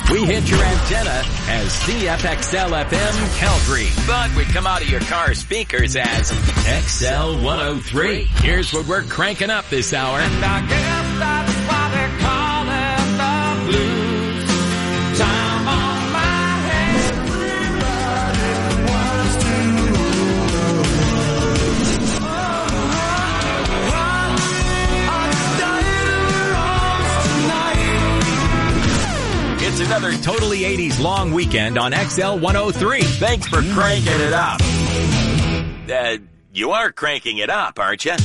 We hit your antenna as CFXL FM Calgary, but we come out of your car speakers as XL 103. Here's what we're cranking up this hour. And I guess that's why they call it the blues. Time on my hands. Everybody wants to It's another totally 80s long weekend on XL 103. Thanks for cranking it up. You are cranking it up, aren't you?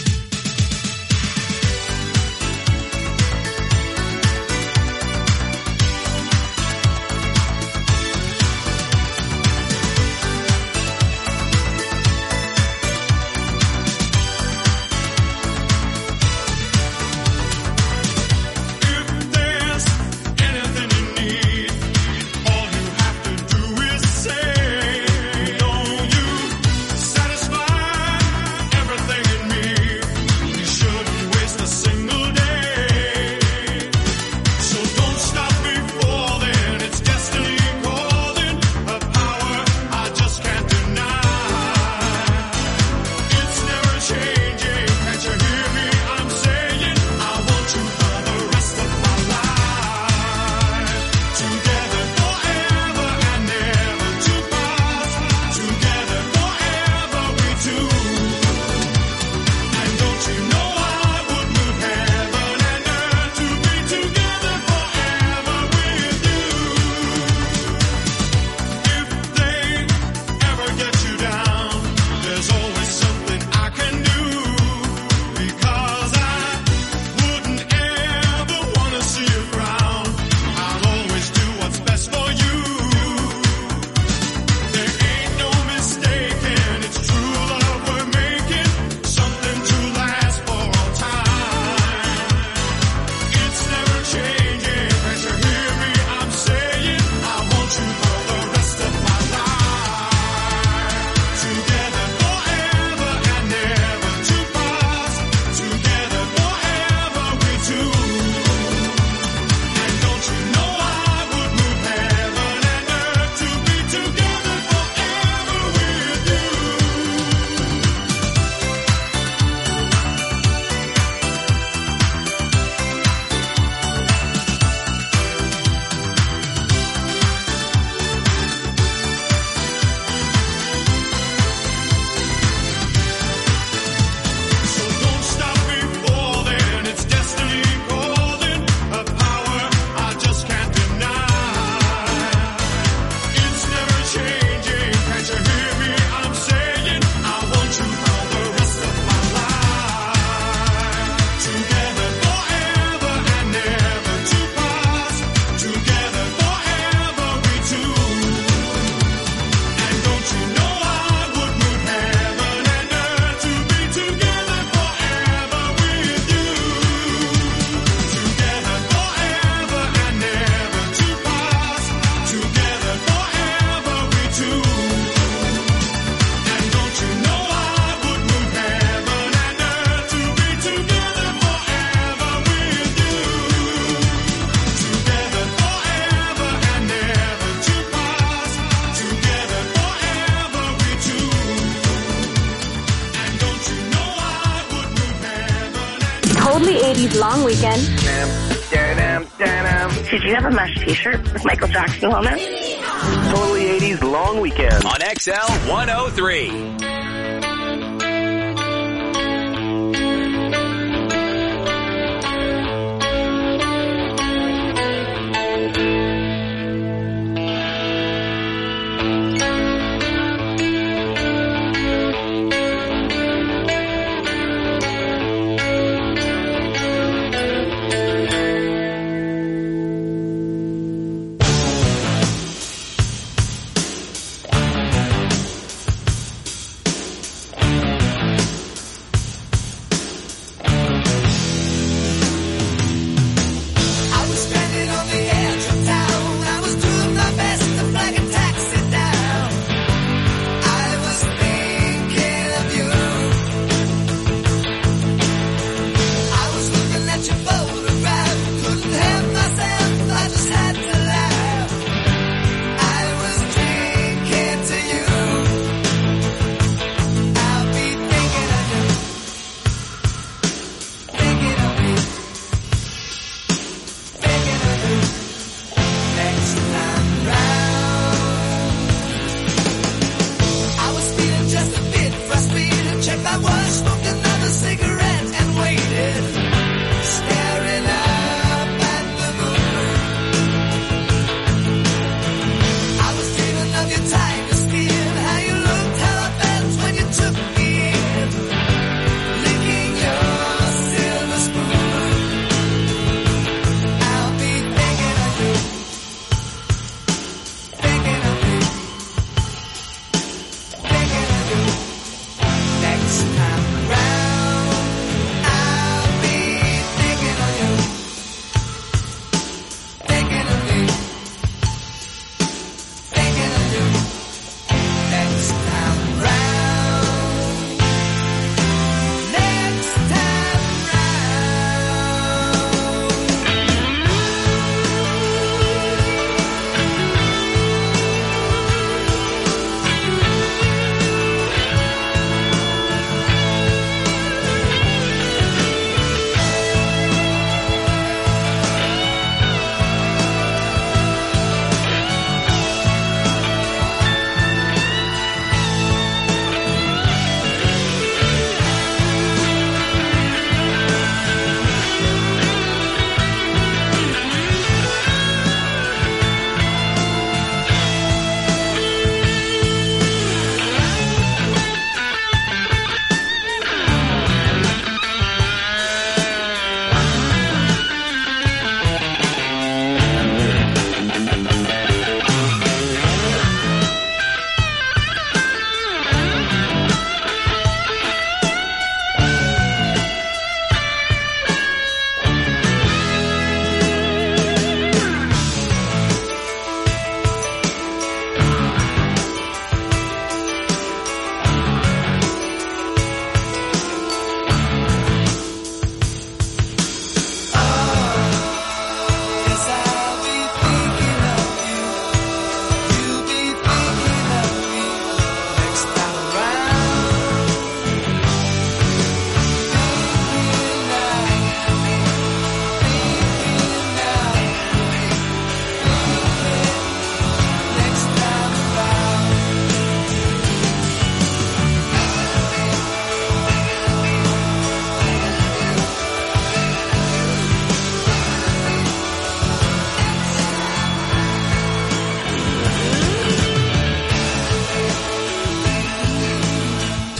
Totally 80s long weekend. Did you have a mesh t-shirt with Michael Jackson on it? Totally 80s long weekend. On XL 103.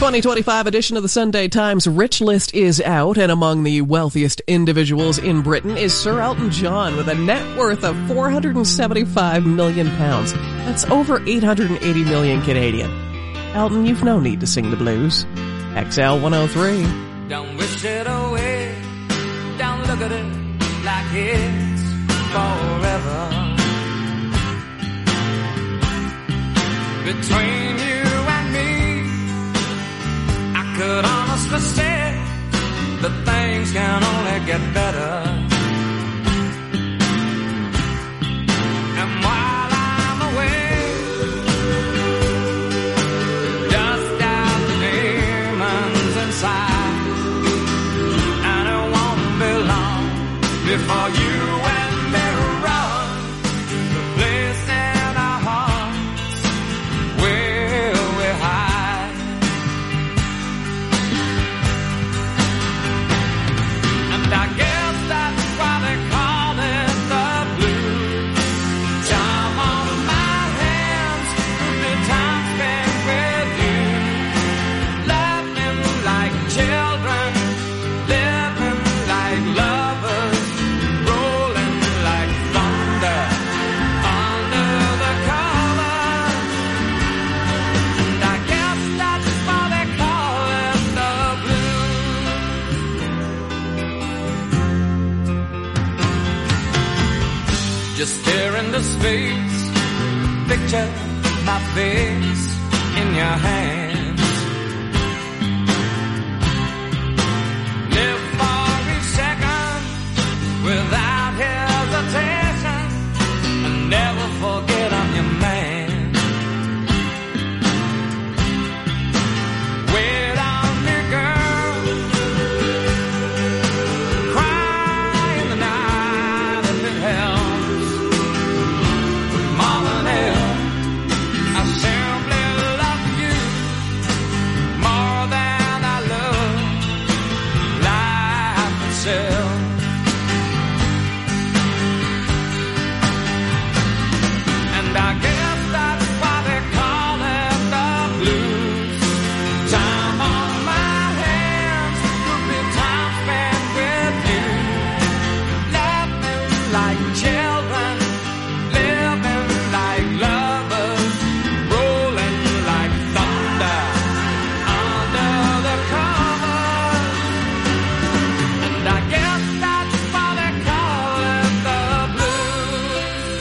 2025 edition of the Sunday Times Rich List is out, and among the wealthiest individuals in Britain is Sir Elton John with a net worth of £475 million. That's over 880 million Canadian. Elton, you've no need to sing the blues. XL 103. Don't wish it away. Don't look at it like it's forever. Between you and me, I could honestly say that things can only get better. And while I'm away, dust out the demons inside, and it won't be long before you and me run the place in our hearts where we hide. And I guess that's why they call it the blues. Time on my hands, the time spent with you, laughing like children, living like lovers, rolling like thunder under the covers. And I guess that's why they call it the blues. Just stare into space, picture my face in your hands. Live for each second without hesitation, and never forget I'm your man. Wait on me, girl. Cry in the night if it helps. More than ever, I simply love you more than I love life itself. And I guess that's why they call it the blues. Time on my hands could be time spent with you, laughing like children, living like lovers, rolling like thunder under the covers. And I guess that's why they call it the blues.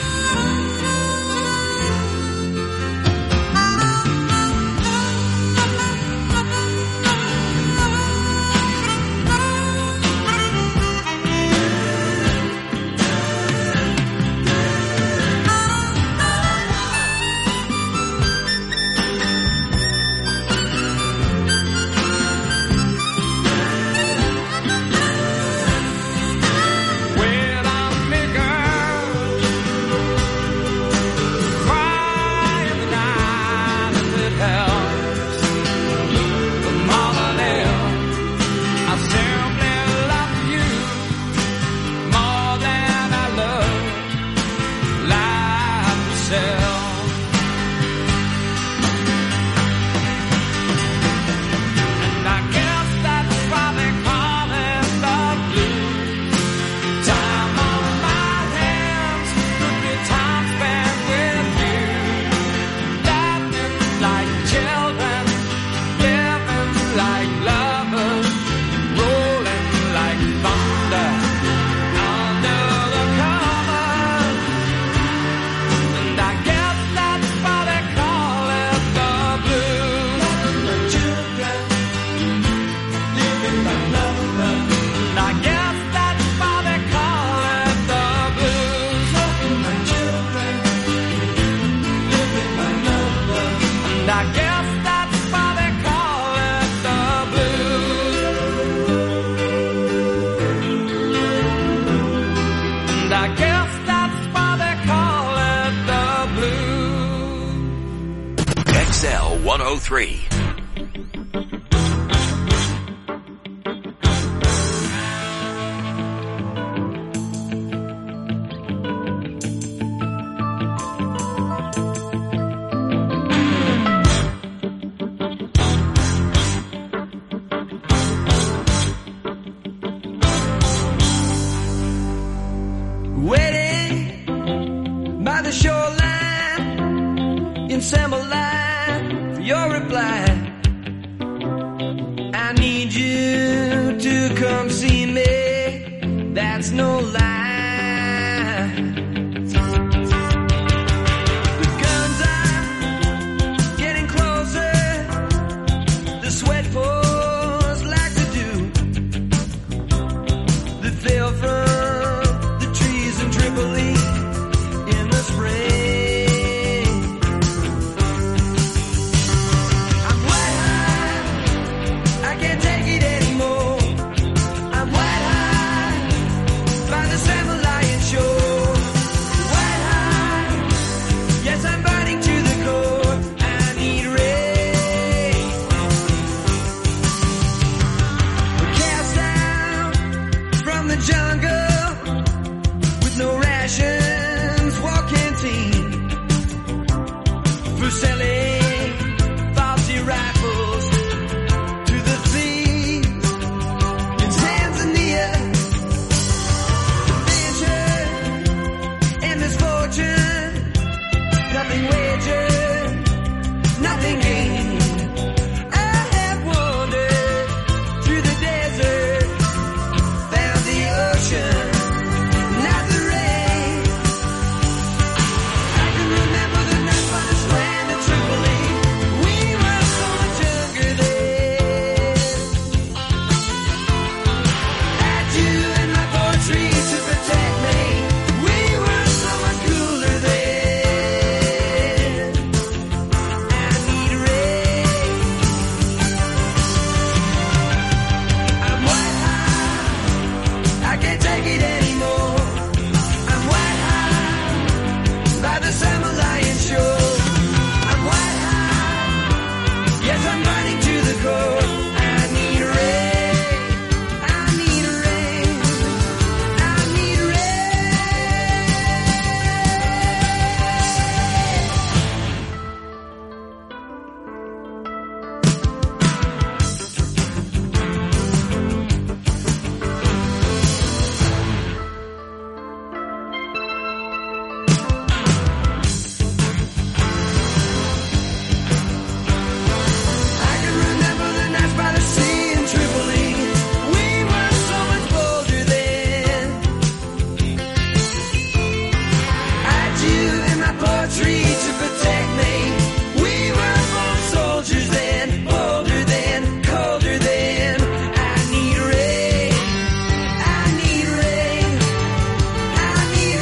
Wait on me, girl. Cry in the night if it helps. But more than ever, I simply love you more than I love life itself. And I guess that's why they call it the blues. Time on my hands could be time spent with you, laughing like children, living like lovers, rolling like thunder under the covers. And I guess that's why they call it the blues. Children, living like lovers. And I guess that's why they call it the blues. My children, living like lovers. And I guess that's why they call it the blues. And I guess that's why they call it the blues. XL 103. the shoreline in Summer line for your reply. I need you to come see me. That's no lie. The guns are getting closer. The sweat pours like they do. That fell from the trees in Tripoli in the spring. I'm white high, I can't take it anymore. I'm white high by the Salmon Lion shore. White high, yes I'm burning to the core. I need rain. We're cast down from the jungle with no rations, walk canteen for selling faulty rifles to the thieves in Tanzania. Adventure and misfortune, nothing wagered, nothing gained. I have wandered through the desert, found the ocean, not the rain. I can remember the night by the strand of Tripoli. We were so much younger then. Had you in my poetry to protect me. We were so much cooler then. I need rain. I'm white high, I can't take it anymore. I'm white high by the Salmon Lion shore. I'm white high, yes I'm burning to the core. I need rain, I need rain, I need I can remember the nights by the sea in Tripoli. We were so much bolder then. I had you in my poetry to protect me. We were both soldiers then, bolder then, colder then. I need rain, I need rain, I need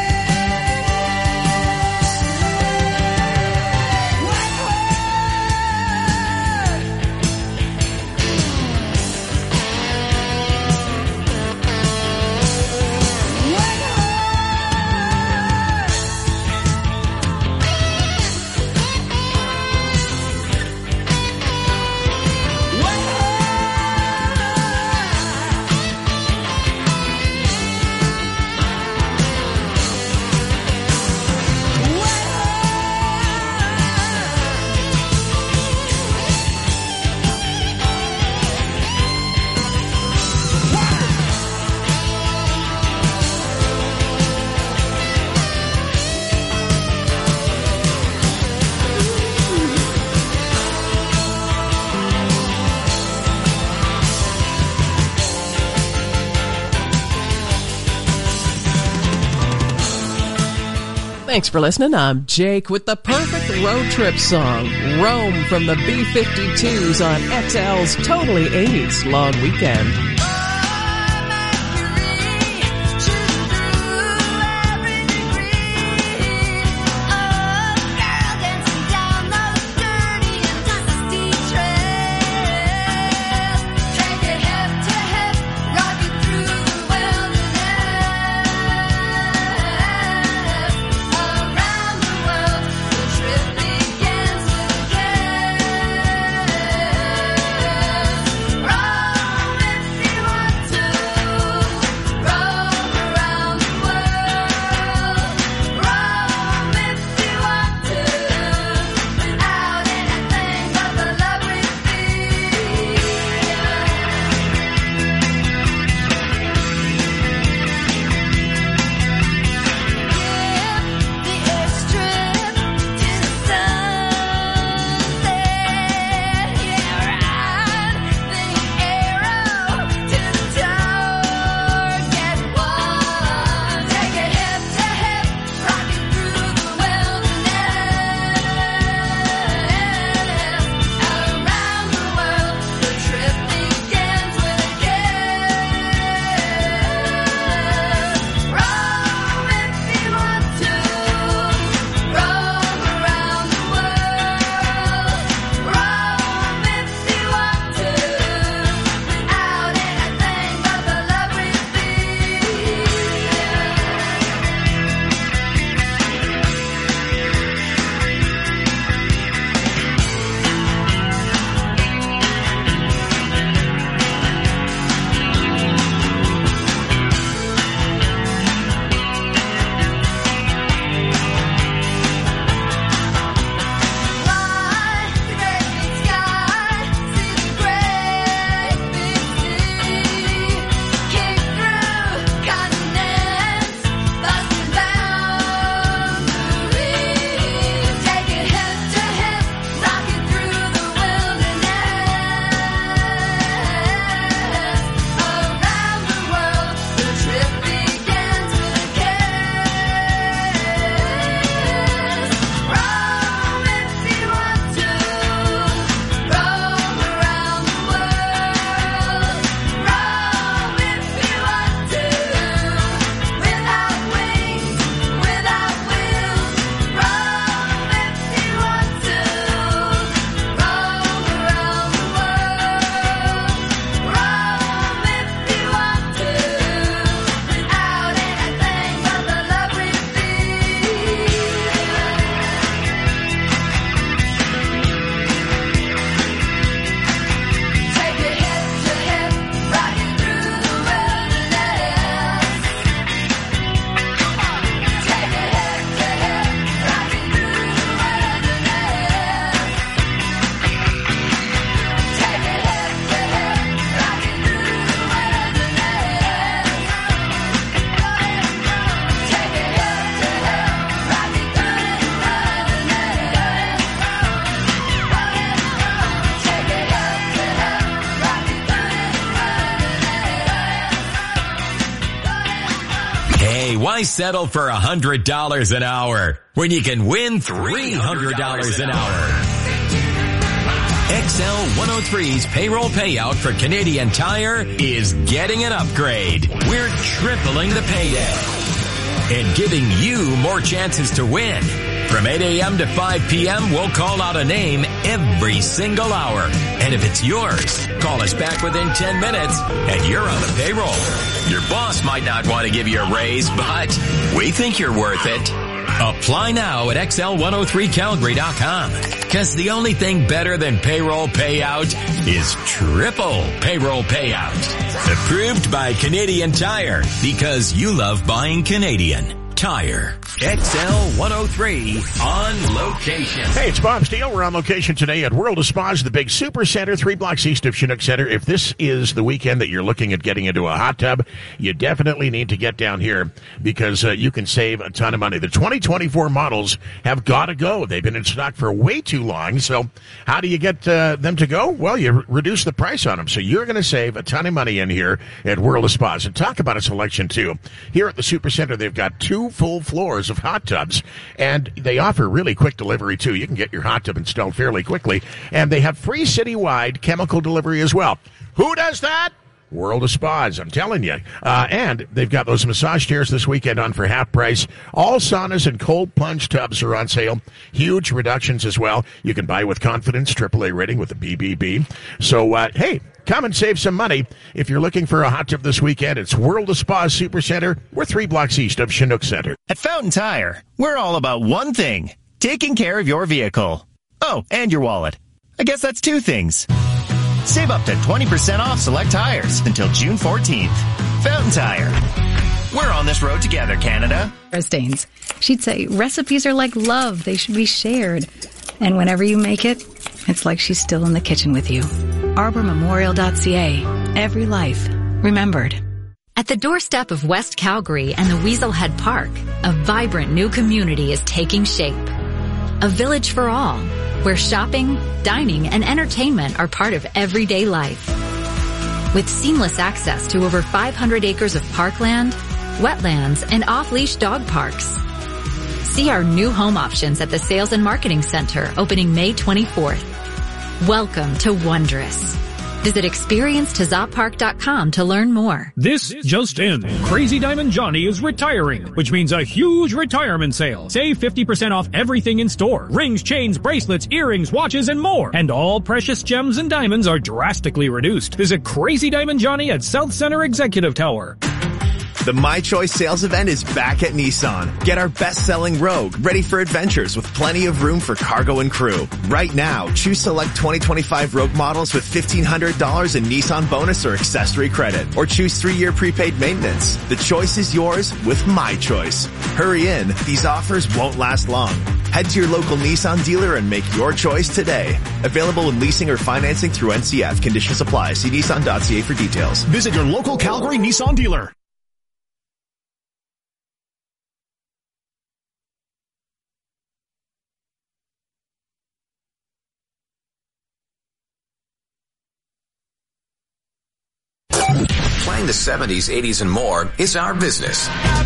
rain. White Thanks for listening. I'm Jake with the perfect road trip song, Rome from the B-52s on XL's Totally 80s Long Weekend. Rome, if you Why settle for $100 an hour when you can win $300 an hour? XL 103's payroll payout for Canadian Tire is getting an upgrade. We're tripling the payday and giving you more chances to win. From 8 a.m. to 5 p.m., we'll call out a name every single hour. And if it's yours, call us back within 10 minutes and you're on the payroll. Your boss might not want to give you a raise, but we think you're worth it. Apply now at XL103Calgary.com. Because the only thing better than payroll payout is triple payroll payout. Approved by Canadian Tire, because you love buying Canadian Tire. XL 103 on location. Hey, it's Bob Steele. We're on location today at World of Spas, the big super center, 3 blocks east of Chinook Center. If this is the weekend that you're looking at getting into a hot tub, you definitely need to get down here because you can save a ton of money. The 2024 models have got to go. They've been in stock for way too long. So how do you get them to go? Well, you reduce the price on them. So you're going to save a ton of money in here at World of Spas. And talk about a selection, too. Here at the super center, they've got 2 full floors of hot tubs, and they offer really quick delivery too. You can get your hot tub installed fairly quickly, and they have free citywide chemical delivery as well. Who does that? World of Spas, I'm telling you. And they've got those massage chairs this weekend on for half price. All saunas and cold plunge tubs are on sale. Huge reductions as well. You can buy with confidence, AAA rating with the BBB. So, hey, come and save some money. If you're looking for a hot tub this weekend, it's World of Spas Supercenter. We're 3 blocks east of Chinook Center. At Fountain Tire, we're all about one thing, taking care of your vehicle. Oh, and your wallet. I guess that's 2 things. Save up to 20% off select tires until June 14th. Fountain Tire. We're on this road together, Canada. Stains. She'd say, recipes are like love. They should be shared. And whenever you make it, it's like she's still in the kitchen with you. ArborMemorial.ca. Every life remembered. At the doorstep of West Calgary and the Weaselhead Park, a vibrant new community is taking shape. A village for all, where shopping, dining, and entertainment are part of everyday life. With seamless access to over 500 acres of parkland, wetlands, and off-leash dog parks. See our new home options at the Sales and Marketing Center opening May 24th. Welcome to Wondrous. Visit experience-tozoppark.com to learn more. This just in. Crazy Diamond Johnny is retiring, which means a huge retirement sale. Save 50% off everything in store. Rings, chains, bracelets, earrings, watches, and more. And all precious gems and diamonds are drastically reduced. Visit Crazy Diamond Johnny at South Center Executive Tower. The My Choice sales event is back at Nissan. Get our best-selling Rogue, ready for adventures with plenty of room for cargo and crew. Right now, choose select 2025 Rogue models with $1,500 in Nissan bonus or accessory credit. Or choose 3-year prepaid maintenance. The choice is yours with My Choice. Hurry in, these offers won't last long. Head to your local Nissan dealer and make your choice today. Available in leasing or financing through NCF. Conditions apply. See Nissan.ca for details. Visit your local Calgary Nissan dealer. Playing the 70s, 80s, and more is our business. And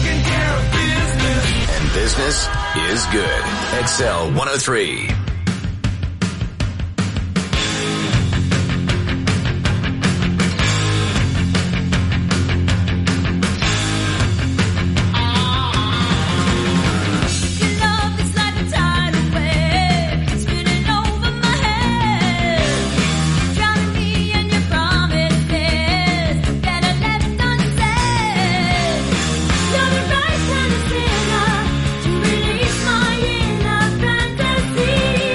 business is good. XL 103. You're the right kind of sinner to release my inner fantasy.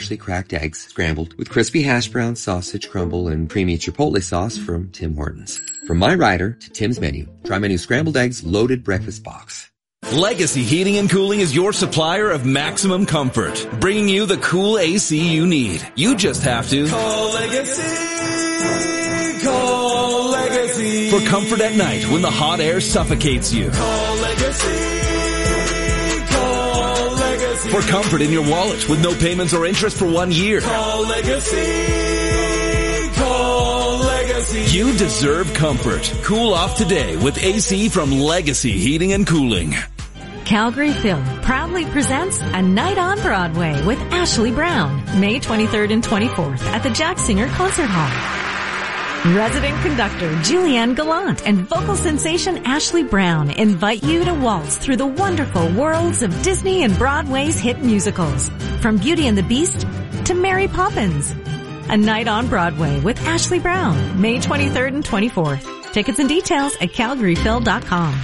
freshly cracked eggs, scrambled, with crispy hash browns, sausage crumble, and creamy chipotle sauce from Tim Hortons. From my rider to Tim's menu, try my new scrambled eggs loaded breakfast box. Legacy Heating and Cooling is your supplier of maximum comfort, bringing you the cool AC you need. You just have to Call Legacy. Call Legacy. For comfort at night when the hot air suffocates you. Call Legacy. Call Legacy. For comfort in your wallet with no payments or interest for 1 year. Call Legacy. Call Legacy. You deserve comfort. Cool off today with AC from Legacy Heating and Cooling. Calgary Film proudly presents A Night on Broadway with Ashley Brown, May 23rd and 24th at the Jack Singer Concert Hall. Resident conductor Julianne Gallant and vocal sensation Ashley Brown invite you to waltz through the wonderful worlds of Disney and Broadway's hit musicals, from Beauty and the Beast to Mary Poppins. A Night on Broadway with Ashley Brown, May 23rd and 24th. Tickets and details at calgaryphil.com.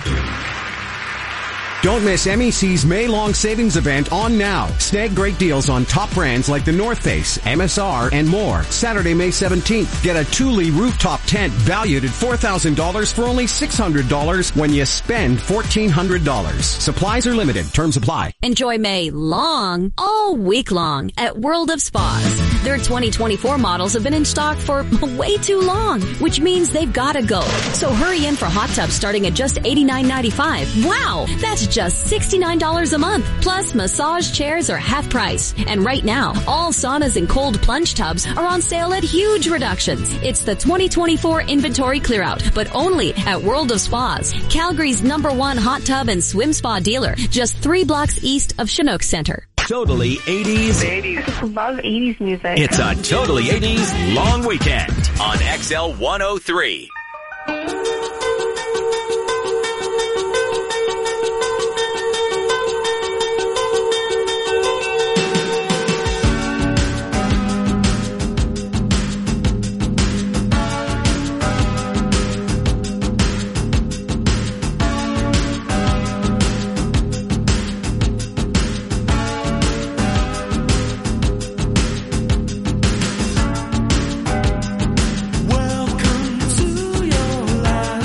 Don't miss MEC's May-long savings event on now. Snag great deals on top brands like the North Face, MSR, and more. Saturday, May 17th. Get a Thule rooftop tent valued at $4,000 for only $600 when you spend $1,400. Supplies are limited. Terms apply. Enjoy May long, all week long at World of Spas. Their 2024 models have been in stock for way too long, which means they've got to go. So hurry in for hot tubs starting at just $89.95. Wow, that's just $69 a month. Plus, massage chairs are half price. And right now, all saunas and cold plunge tubs are on sale at huge reductions. It's the 2024 inventory clearout, but only at World of Spas, Calgary's #1 hot tub and swim spa dealer, just 3 blocks east of Chinook Center. Totally 80s. I just love 80s music. It's a Totally 80s long weekend on XL 103. Welcome to your life.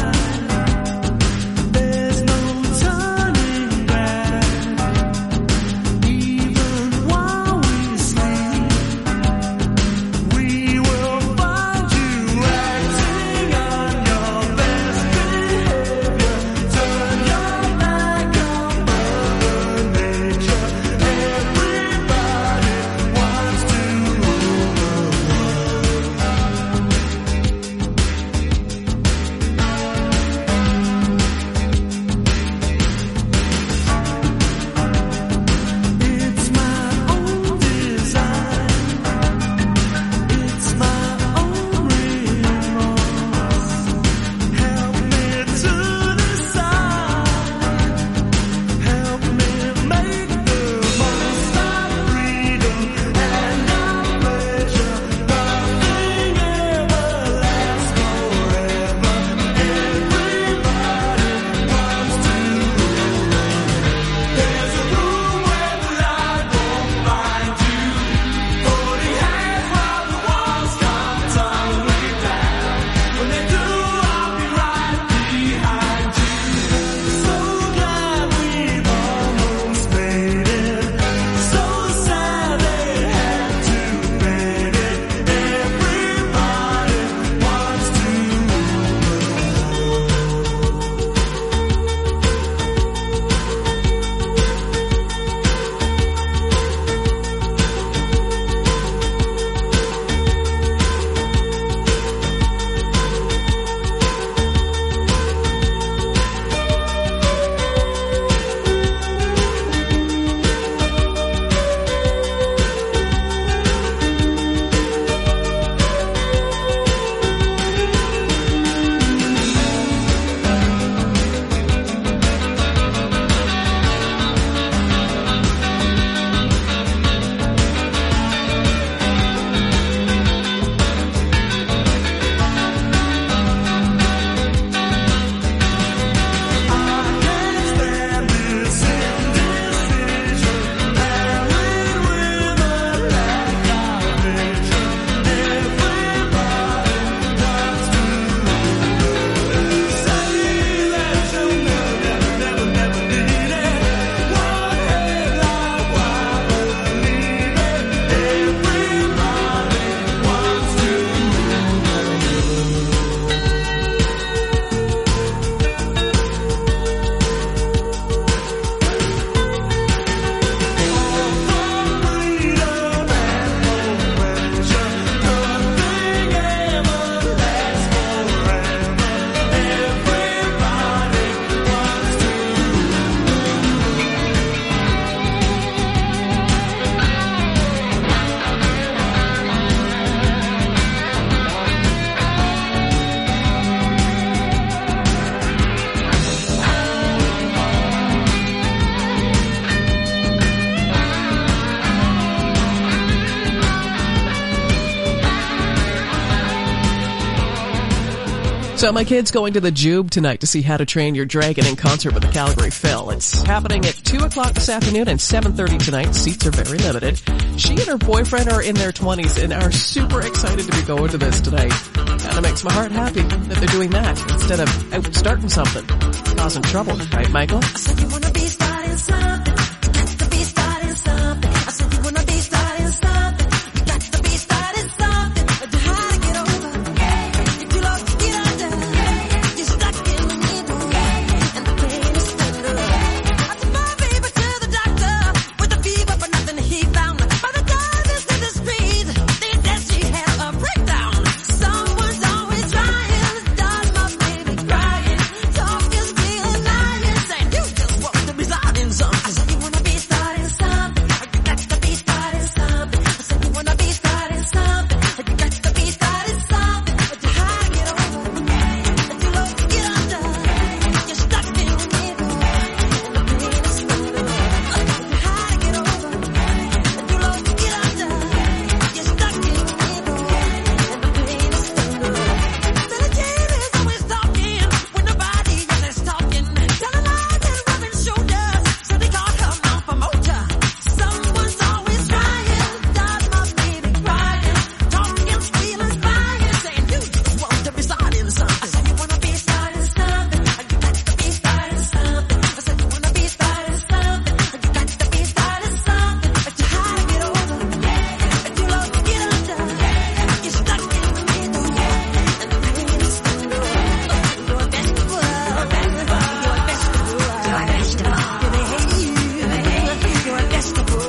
So my kid's going to the Jube tonight to see How to Train Your Dragon in concert with the Calgary Phil. It's happening at 2 o'clock this afternoon and 7:30 tonight. Seats are very limited. She and her boyfriend are in their 20s and are super excited to be going to this tonight. Kind of makes my heart happy that they're doing that instead of out starting something, causing trouble. Right, Michael? I said you wanna be starting something. You got to be starting something. I said you wanna be starting something. You got to be starting something. It's hard to get over. If you love to get under, you're stuck in the middle, and the pain is tender. I took my baby to the doctor with a fever, but nothing he found. By the time this did the street, they said she had a breakdown. Someone's always trying to start my baby crying. Talking, stealing, lying, saying you just want to be starting something. I said you wanna be starting something. You got to be starting something. I said you wanna be starting something. You got to be starting something. But you hard to get over. But you love to get under. You're stuck in the middle, and the pain is tender. You hard to get over. But you love to get under. You're stuck in the middle, and the pain is tender. Billie Jean is always talking when nobody else is talking. Telling lies and rubbing shoulders, so they call her mouth promoter. Someone's always trying to start my baby crying. Talking, stealing, spying, saying you just want to be starting something. I said you wanna be starting something. You got to be starting something. I said you wanna be starting something. You got to be starting something. But you hard to get over. But you love to get under. You're stuck in the middle, and the pain is tender. You're a vegetable. You're a vegetable. You're a vegetable. You're a vegetable. You're a vegetable.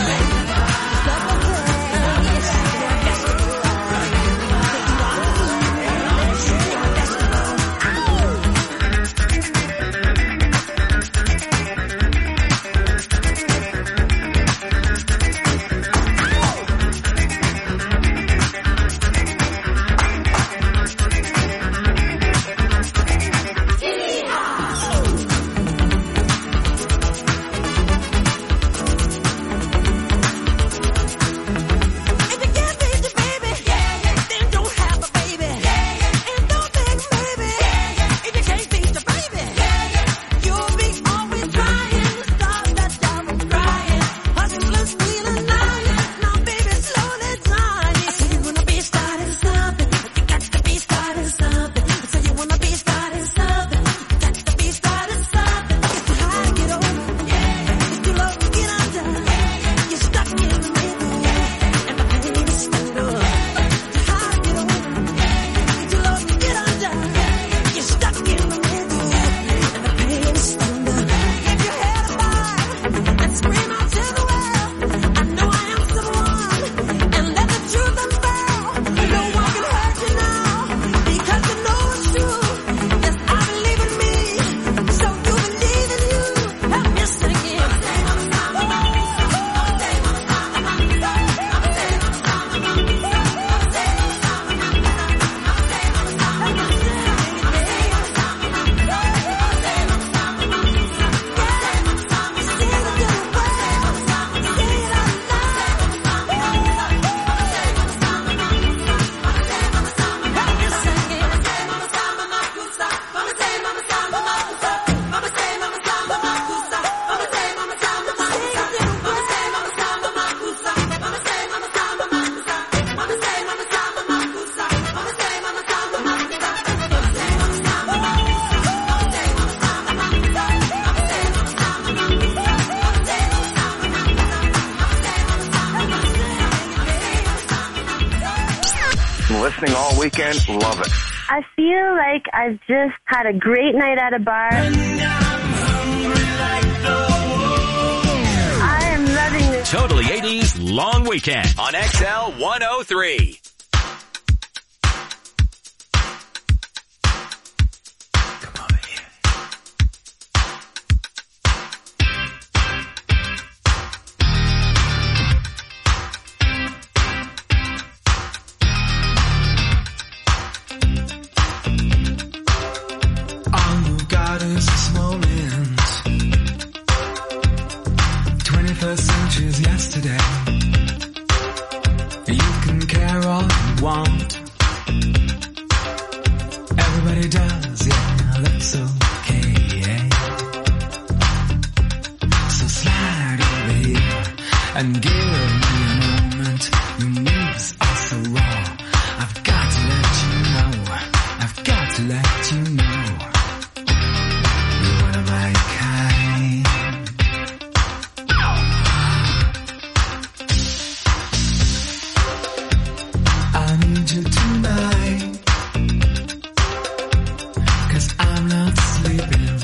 If you can't feed your baby, then don't have a baby. And don't beg baby. If you can't feed your baby, you'll be always trying to stop that double crying. Hustling, stealing, lying. Now baby, slowly dying. I say you wanna be starting something. You got to be starting something. I say you wanna be starting something. You got to be starting something. It's hard to get over. If you love to get under, you're stuck in the middle, and the pain is tender. It's hard to get over. If you love to get under, you're stuck in the middle, and the pain is tender. If your head high and scream out to the world, I know I am someone, and let the truth unveil. No one can hurt you now, because you know it's true. Yes, I believe in me, so you believe in you. Help me sing it. Listening all weekend, love it. I feel like I've just had a great night at a bar. I am loving this. Totally 80s Long Weekend on XL 103. All you got is this moment. 21st century's yesterday. You can care all you want. Everybody and give me a moment. Your moves are so raw. I've got to let you know. I've got to let you know. You're one of my kind. I need you tonight, 'cause I'm not sleeping.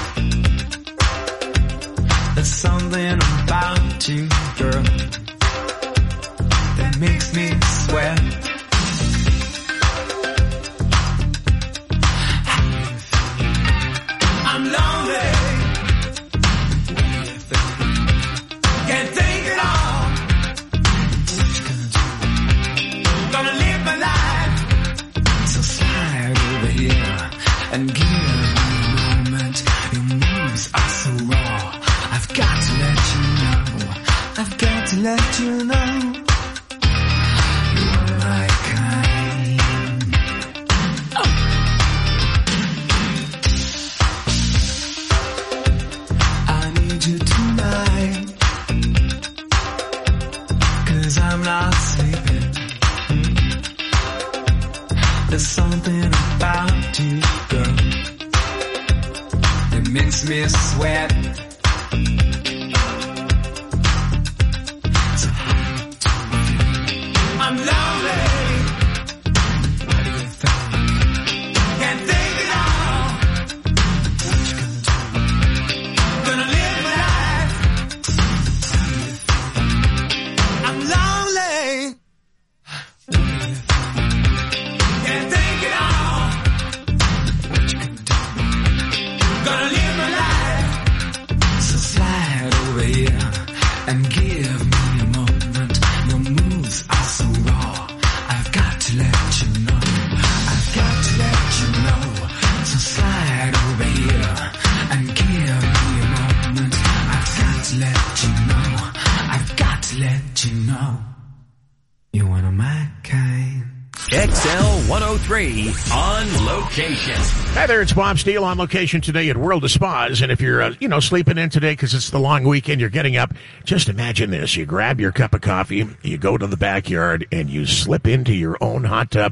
There's something about you, girl, that makes me sweat. I'm lonely. Can't take it all. Gonna live my life. So slide over here and give me a moment. Your moves are so raw. I've got to let you know. I've got to let you know. You're my kind. I need you tonight, 'cause I'm not sleeping. There's something about you, girl, that makes me sweat. So I'm lonely. What do you think? Can't take it all. What you gonna do? Gonna live my life. I'm lonely. Can't take it all. What you gonna do? Gonna live my life. So slide over here and give me a moment. Your moves are so raw. I've got to let you know. I've got to let you know. So slide over here and give me a moment. I've got to let you know. I've got to let you know. You're one of my kind. XL 103 on location. Hi there, it's Bob Steele on location today at World of Spas. And if you're, sleeping in today because it's the long weekend, you're getting up, just imagine this. You grab your cup of coffee, you go to the backyard, and you slip into your own hot tub.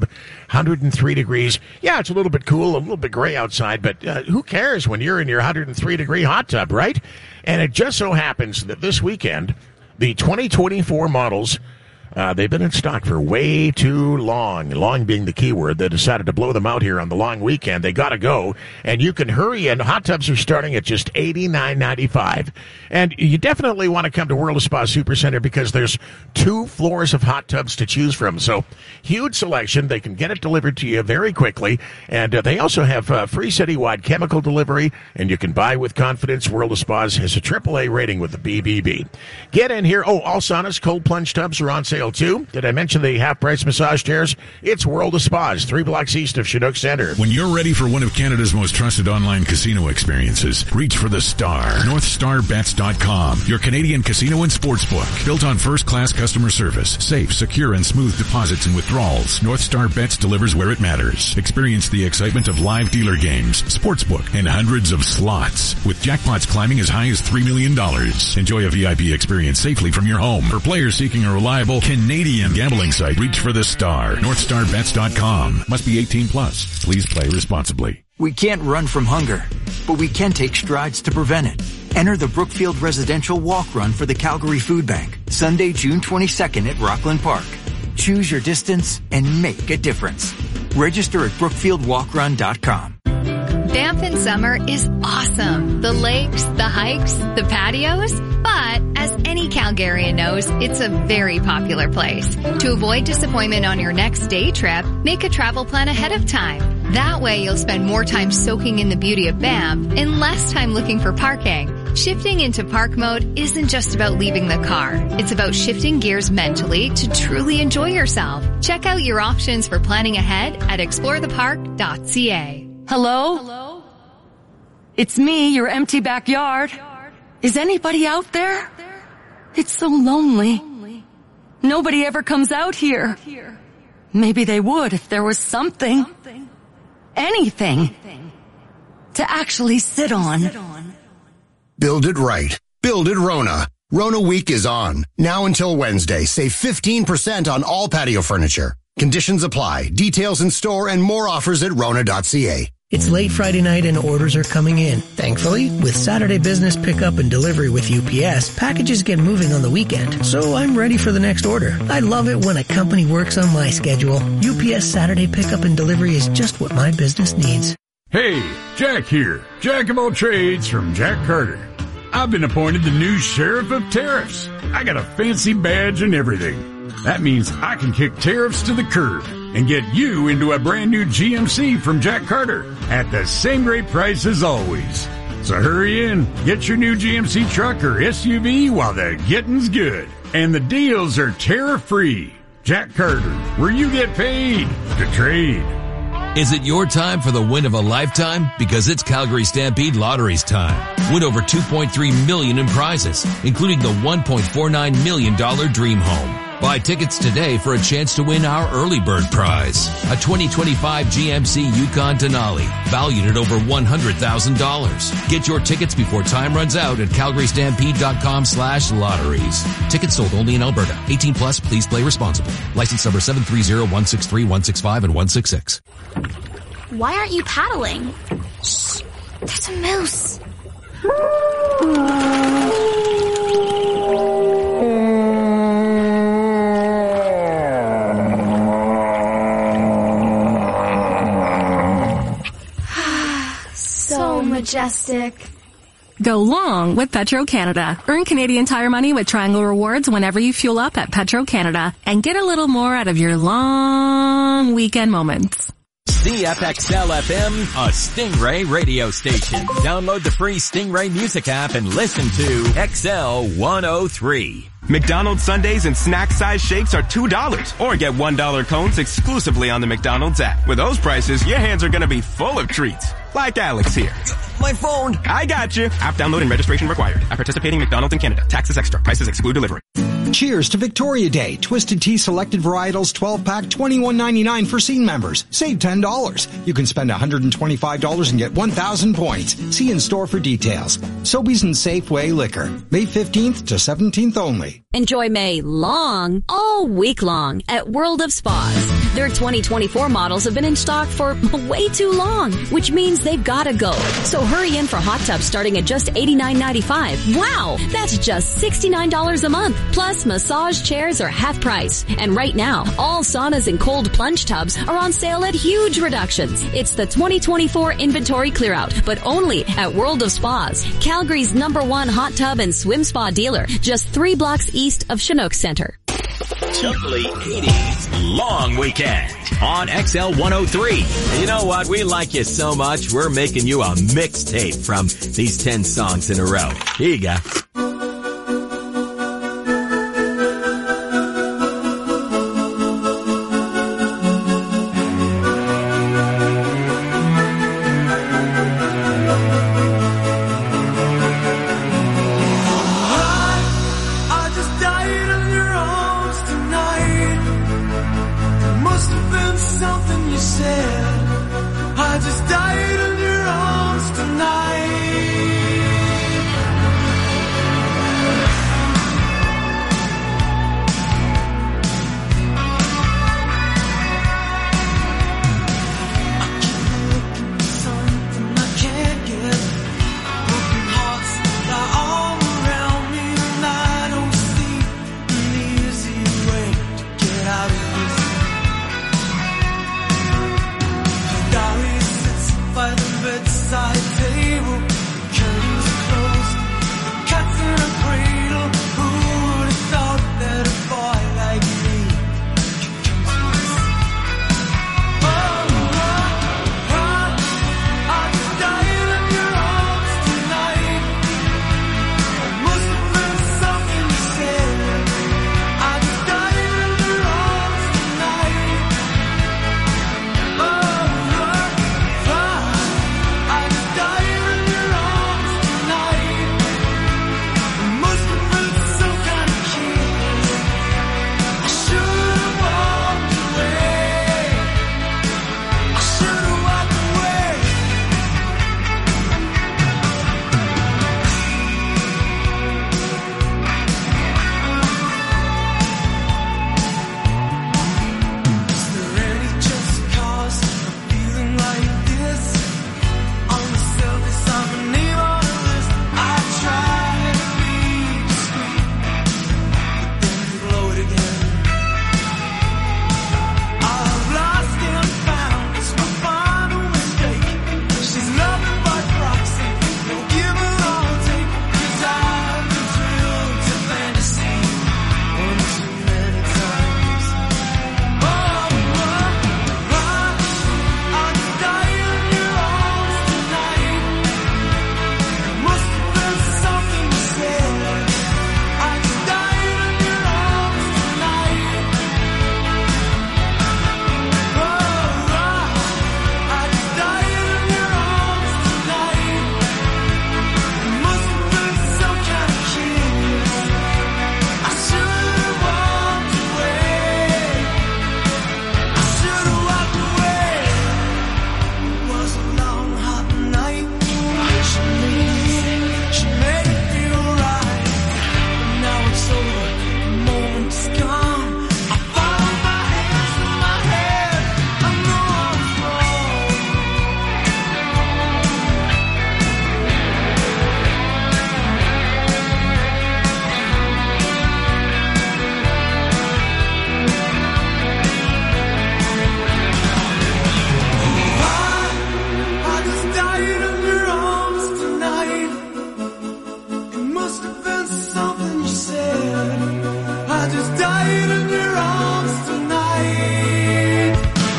103 degrees. Yeah, it's a little bit cool, a little bit gray outside, but who cares when you're in your 103-degree hot tub, right? And it just so happens that this weekend, the 2024 models, they've been in stock for way too long, long being the key word. They decided to blow them out here on the long weekend. They got to go, and you can hurry in. Hot tubs are starting at just $89.95. And you definitely want to come to World of Spa Supercenter because there's 2 floors of hot tubs to choose from. So huge selection. They can get it delivered to you very quickly. And they also have free citywide chemical delivery, and you can buy with confidence. World of Spas has a AAA rating with the BBB. Get in here. Oh, all saunas, cold plunge tubs are on sale too. Did I mention the half-price massage chairs? It's World of Spas, 3 blocks east of Chinook Center. When you're ready for one of Canada's most trusted online casino experiences, reach for the star. NorthStarBets.com, your Canadian casino and sportsbook. Built on first-class customer service, safe, secure, and smooth deposits and withdrawals, North Star Bets delivers where it matters. Experience the excitement of live dealer games, sportsbook, and hundreds of slots. With jackpots climbing as high as $3 million. Enjoy a VIP experience safely from your home. For players seeking a reliable Canadian gambling site, reach for the star. NorthStarBets.com. Must be 18 plus. Please play responsibly. We can't run from hunger, but we can take strides to prevent it. Enter the Brookfield Residential Walk Run for the Calgary Food Bank, Sunday, June 22nd at Rockland Park. Choose your distance and make a difference. Register at BrookfieldWalkrun.com. Banff in summer is awesome. The lakes, the hikes, the patios. But as any Calgarian knows, it's a very popular place. To avoid disappointment on your next day trip, make a travel plan ahead of time. That way you'll spend more time soaking in the beauty of Banff and less time looking for parking. Shifting into park mode isn't just about leaving the car. It's about shifting gears mentally to truly enjoy yourself. Check out your options for planning ahead at explorethepark.ca. Hello? It's me, your empty backyard. Is anybody out there? It's so lonely. Nobody ever comes out here. Maybe they would if there was something. Anything. To actually sit on. Build it right. Build it Rona. Rona Week is on. Now until Wednesday, save 15% on all patio furniture. Conditions apply. Details in store and more offers at Rona.ca. It's late Friday night and orders are coming in. Thankfully, with Saturday business pickup and delivery with UPS, packages get moving on the weekend, so I'm ready for the next order. I love it when a company works on my schedule. UPS Saturday pickup and delivery is just what my business needs. Hey, Jack here. Jack of all trades from Jack Carter. I've been appointed the new sheriff of tariffs. I got a fancy badge and everything. That means I can kick tariffs to the curb and get you into a brand new GMC from Jack Carter at the same great price as always. So hurry in, get your new GMC truck or SUV while the getting's good. And the deals are tariff-free. Jack Carter, where you get paid to trade. Is it your time for the win of a lifetime? Because it's Calgary Stampede Lottery's time. Win over $2.3 million in prizes, including the $1.49 million Dream Home. Buy tickets today for a chance to win our early bird prize, a 2025 GMC Yukon Denali, valued at over $100,000. Get your tickets before time runs out at calgarystampede.com/lotteries. Tickets sold only in Alberta. 18 plus, please play responsibly. License number 730-163-165 and 166. Why aren't you paddling? Shh, there's a moose. So majestic. Go long with Petro-Canada. Earn Canadian Tire money with Triangle Rewards whenever you fuel up at Petro-Canada and get a little more out of your long weekend moments. CFXL FM, a Stingray radio station. Download the free Stingray music app and listen to XL 103. McDonald's sundaes and snack-size shakes are $2, or get $1 cones exclusively on the McDonald's app. With those prices, your hands are going to be full of treats. Like Alex here. My phone. I got you. App download and registration required. At participating McDonald's in Canada. Taxes extra. Prices exclude delivery. Cheers to Victoria Day. Twisted Tea Selected Varietals 12-pack, $21.99 for Scene members. Save $10. You can spend $125 and get 1,000 points. See in store for details. Sobeys and Safeway Liquor. May 15th to 17th only. Enjoy May long, all week long at World of Spas. Their 2024 models have been in stock for way too long, which means they've got to go. So hurry in for hot tubs starting at just $89.95. Wow, that's just $69 a month. Plus, massage chairs are half price. And right now, all saunas and cold plunge tubs are on sale at huge reductions. It's the 2024 inventory clearout, but only at World of Spas, Calgary's #1 hot tub and swim spa dealer, just 3 blocks east of Chinook Center. Totally 80s long weekend on XL 103. And you know what? We like you so much, we're making you a mixtape from these 10 songs in a row. Here you go. I just died in your arms tonight.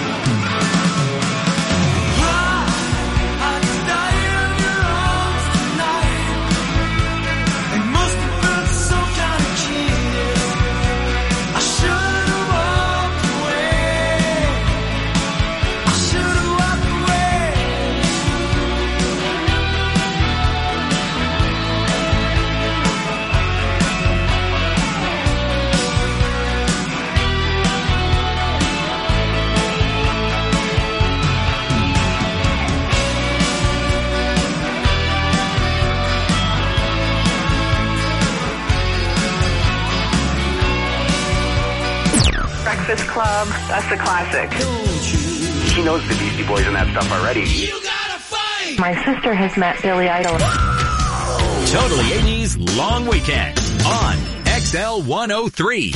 I just died in your arms tonight. It must have been some kind of kiss. I should have walked away. I should have walked away. Breakfast Club, that's a classic. She knows the Beastie Boys and that stuff already. My sister has met Billy Idol. Totally 80s Long Weekend on XL 103.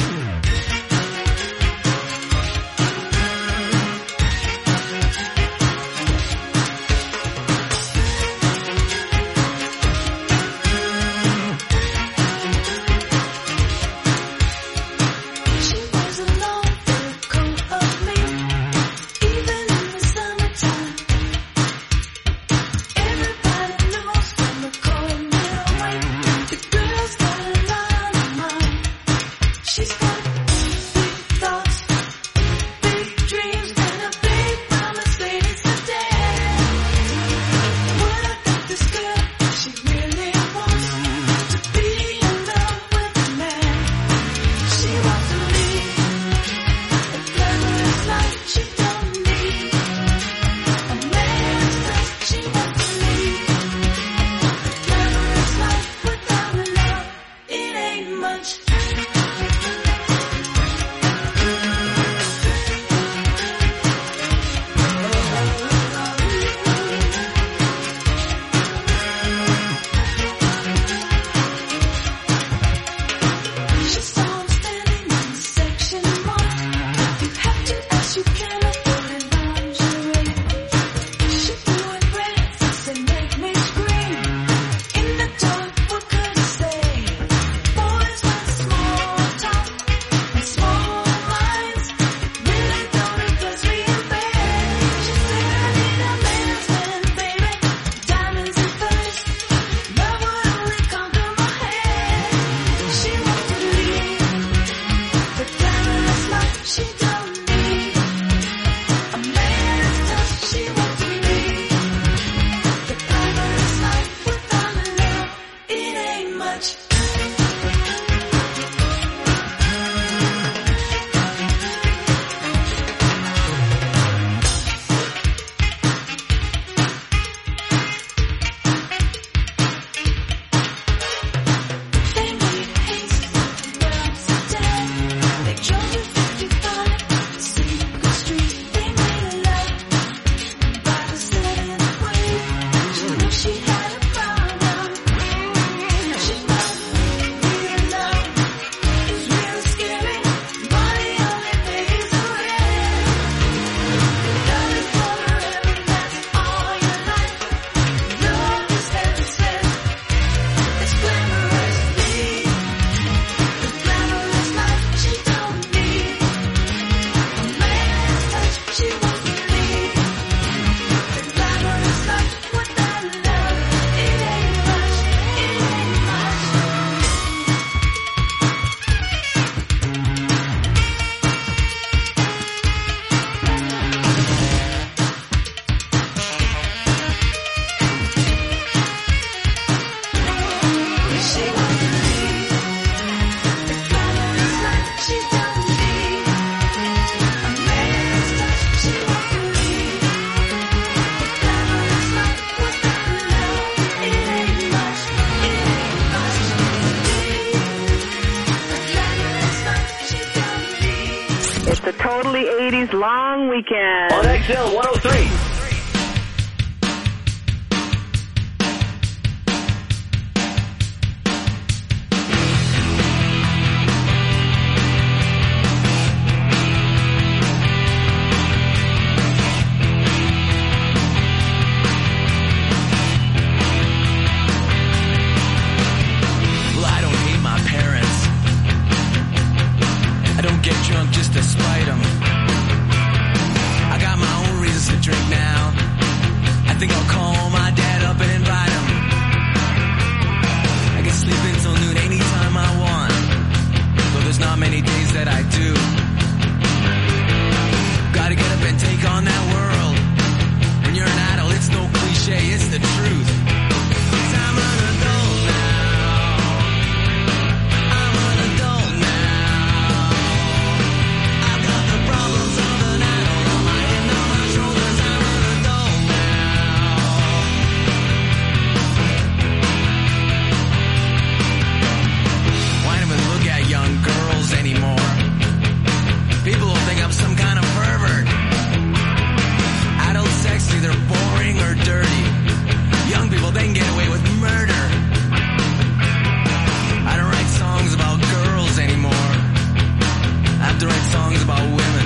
It's the Totally 80s Long Weekend. On XL 103. drunk just to spite him. I got my own reasons to drink now. I think I'll call my dad up and invite him. I can sleep until noon anytime I want, though there's not many days that I do. Gotta get up and take on that world. When you're an adult, it's no cliche, it's the truth. 'Cause I'm an adult now. I'm an adult now. I've got the problems of an adult on my head and on my shoulders. I'm an adult now. Why don't we look at young girls anymore? People will think I'm some kind of pervert. Adult sex, either boring or dirty. Young people, they can get away with murder. I don't write songs about girls anymore. I have to write songs about women.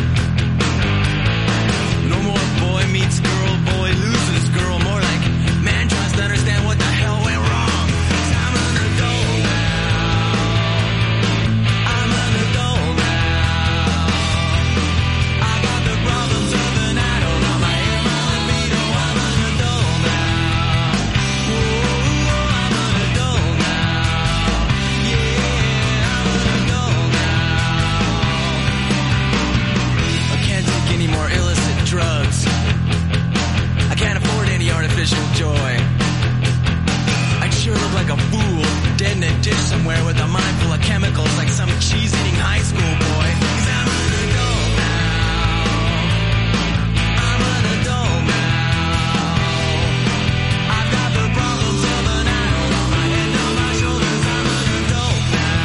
No more boy meets girl, boy loses girl. More like man tries to understand what the hell went wrong. 'Cause I'm an adult now. I'm an adult now. I got the problems of an adult on my head, my libido. I'm an adult now. Whoa, I'm an adult now. Yeah, I'm an adult now. I can't take any more illicit drugs. I can't afford any artificial joy. I'd sure look like a fool, dead in a ditch somewhere with a mind full of chemicals like some cheese-eating high school boy. 'Cause I'm an adult now. I'm an adult now. I've got the problems of an adult on my head and on my shoulders. I'm an adult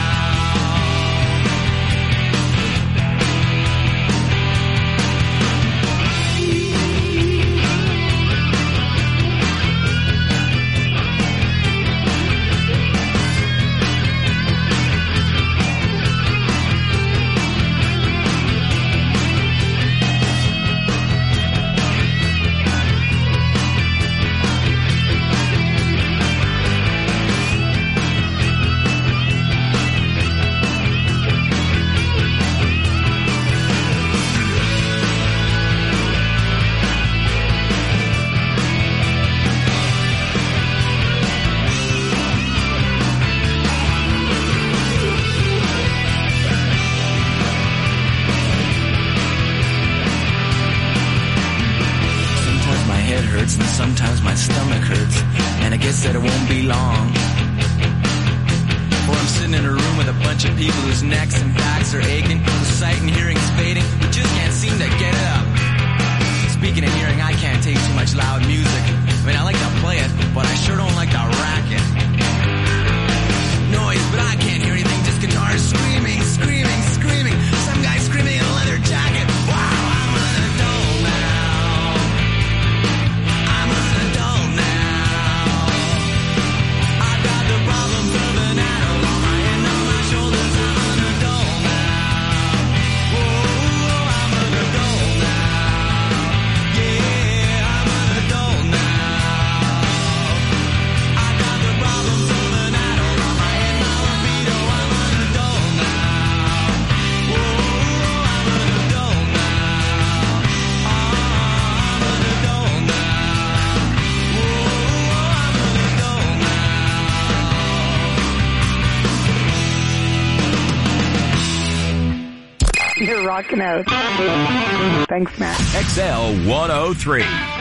hurts and sometimes my stomach hurts, and I guess that it won't be long. Or I'm sitting in a room with a bunch of people whose necks and backs are aching, whose sight and hearing's fading, but just can't seem to get it up. Speaking of hearing, I can't take too much loud music. I mean, I like to play it, but I sure don't like to rack it. Noise, but I can't hear anything, just guitars screaming, screaming, screaming. Some guy screaming in a leather jacket. Wow, I'm an adult now. I'm an adult now. I've got the problems of an adult on my head and on my shoulders. I'm an adult now. Whoa, I'm an adult now. Yeah, I'm an adult now. I've got the problems of an adult on my head, my libido. I'm an adult now. Whoa, I'm an adult now. I'm an adult now. Whoa, I'm an adult You're rocking out. Thanks, Matt. XL 103.